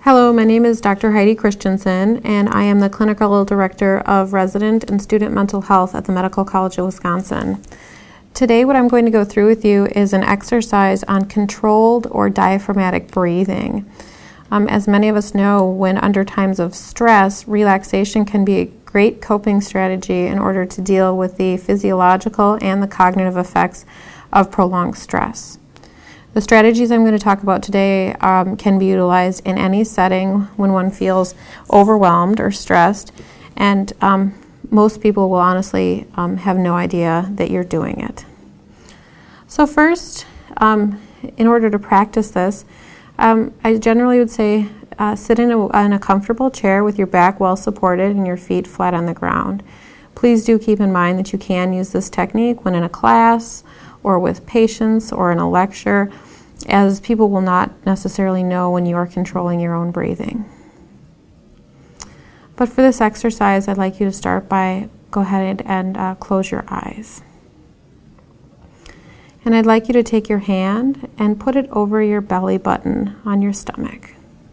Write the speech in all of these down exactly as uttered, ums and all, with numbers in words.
Hello, my name is Doctor Heidi Christensen, and I am the Clinical Director of Resident and Student Mental Health at the Medical College of Wisconsin. Today, what I'm going to go through with you is an exercise on controlled or diaphragmatic breathing. Um, as many of us know, when under times of stress, relaxation can be a great coping strategy in order to deal with the physiological and the cognitive effects of prolonged stress. The strategies I'm going to talk about today um, can be utilized in any setting when one feels overwhelmed or stressed, and um, most people will honestly um, have no idea that you're doing it. So first, um, in order to practice this, um, I generally would say uh, sit in a, in a comfortable chair with your back well supported and your feet flat on the ground. Please do keep in mind that you can use this technique when in a class or with patients or in a lecture, as people will not necessarily know when you are controlling your own breathing. But for this exercise, I'd like you to start by go ahead and uh, close your eyes. And I'd like you to take your hand and put it over your belly button on your stomach.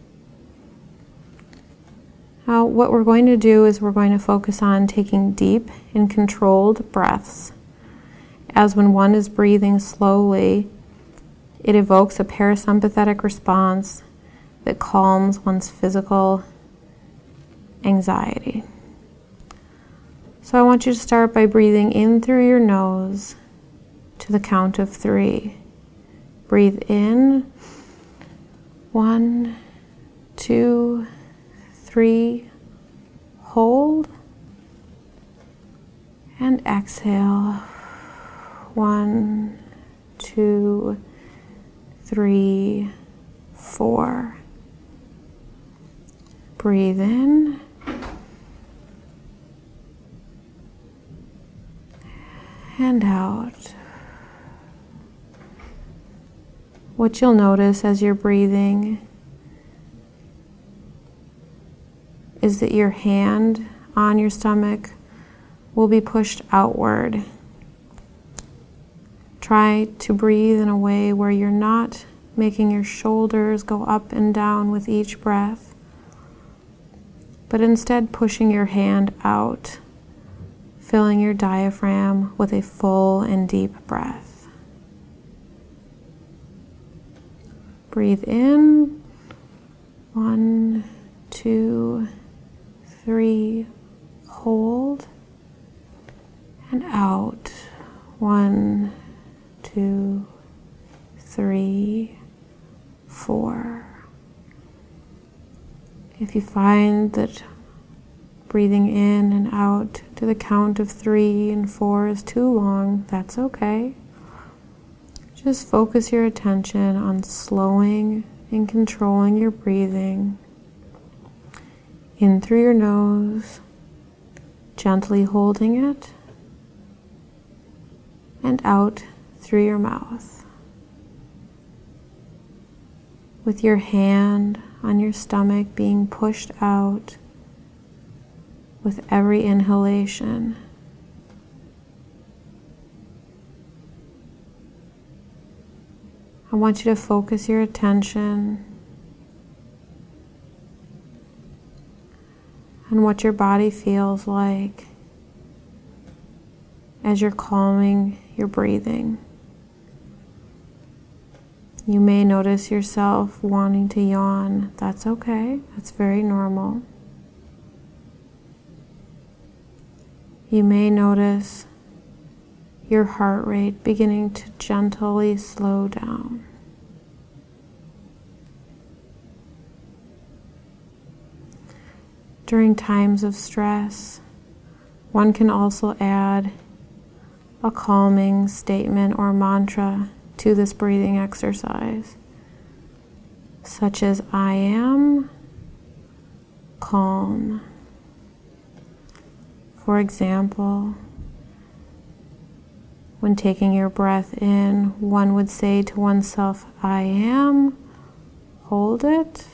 Now, what we're going to do is we're going to focus on taking deep and controlled breaths, as when one is breathing slowly, it evokes a parasympathetic response that calms one's physical anxiety. So I want you to start by breathing in through your nose to the count of three. Breathe in. One, two, three. Hold. And exhale. One, two, three, four. Breathe in. And out. What you'll notice as you're breathing is that your hand on your stomach will be pushed outward. Try to breathe in a way where you're not making your shoulders go up and down with each breath, but instead pushing your hand out, filling your diaphragm with a full and deep breath. Breathe in. One, two, three. Hold. And out. One, two, three, four. If you find that breathing in and out to the count of three and four is too long, that's okay. Just focus your attention on slowing and controlling your breathing. In through your nose, gently holding it, and out through your mouth. With your hand on your stomach being pushed out with every inhalation. I want you to focus your attention on what your body feels like as you're calming your breathing. You may notice yourself wanting to yawn. That's okay. That's very normal. You may notice your heart rate beginning to gently slow down. During times of stress, one can also add a calming statement or mantra to this breathing exercise, such as I am calm. For example, when taking your breath in, one would say to oneself, I am, hold it.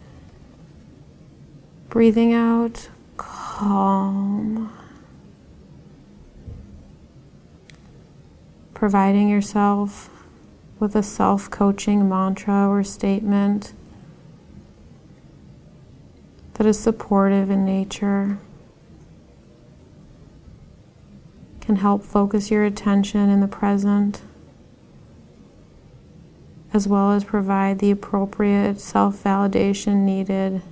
Breathing out, calm. Providing yourself with a self-coaching mantra or statement that is supportive in nature can help focus your attention in the present, as well as provide the appropriate self-validation needed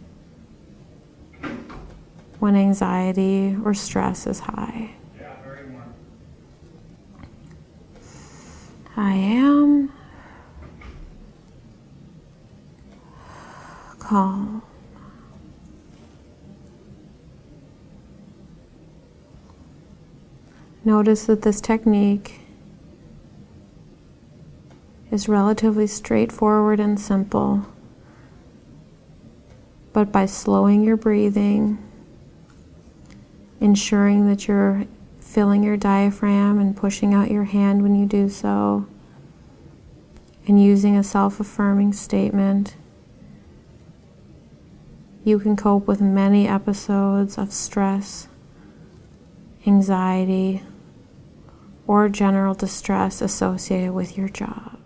when anxiety or stress is high. I am calm. Notice that this technique is relatively straightforward and simple, but by slowing your breathing, ensuring that you're filling your diaphragm and pushing out your hand when you do so, and using a self-affirming statement, you can cope with many episodes of stress, anxiety, or general distress associated with your job.